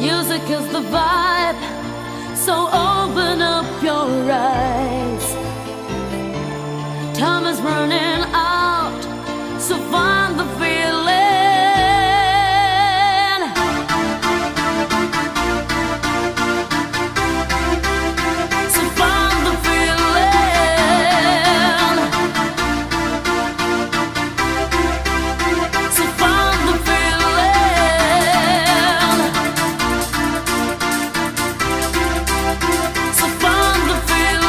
Music is the vibe, so open up your eyes. Time is running out, so find the feeling. So find the feeling. So find the feeling. So find the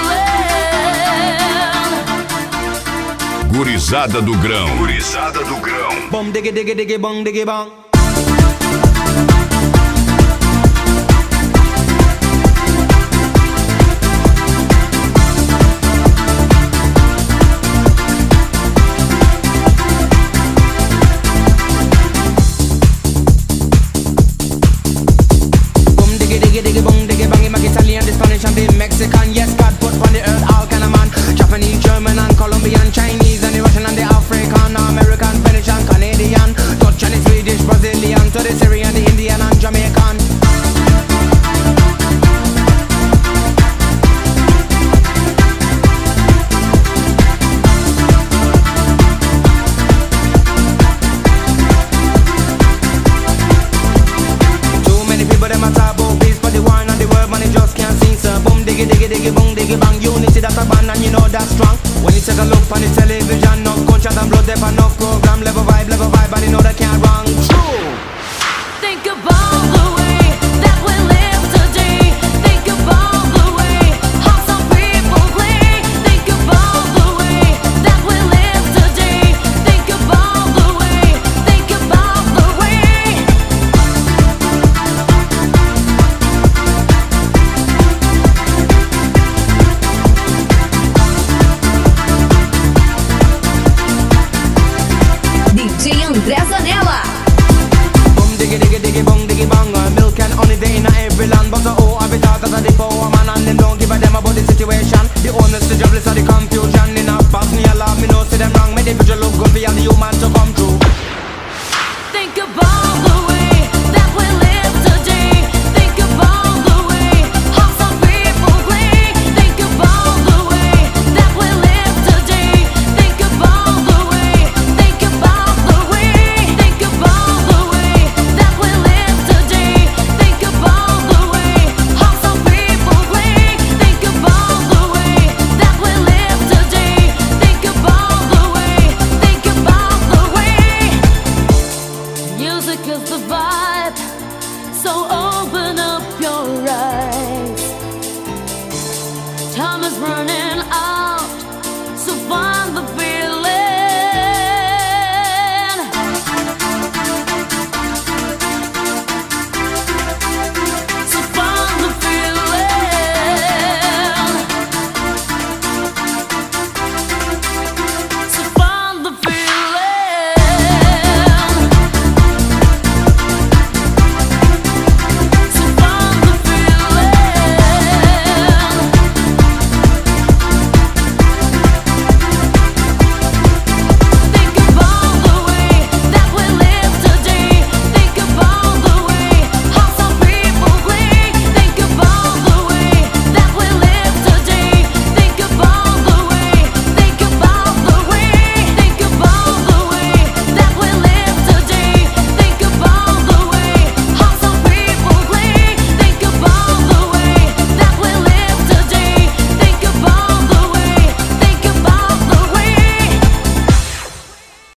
feeling. Gurizada do Grão. Gurizada do Grão. Bom diggy diggy diggy bong diggy bong. Bom diggy diggy diggy bong diggy bong. Him a Italian, the Spanish and the Mexican. Yes, God put on the earth all kind of man. Japanese, German and Colombian, Chinese and the Russian and the African, American, Finnish and Canadian, Dutch and the Swedish, Brazilian, to the Syrian, the Indian and Jamaican. Too many people them a talk about peace, but the war and the world man they just can't sing. So boom diggy diggy diggy boom diggy bang. Unity that's a band and you know that's strong. When you take a look on the television, no gunshot and blood, there no program, level vibe, and you know they can't wrong. True. Think about the way that we live today. Think about the way how some people play. Think about the way that we live today. Think about the way. Think about the way. DJ André Zanella. Boom diggy diggy diggy bong diggy bong. Milk and honey they in every land, but the oh every thought that the poor man and them don't give a damn about the situation. The owners, the jobless, or the confusion in a past me a love me know see them wrong. Make the picture look good for all the human to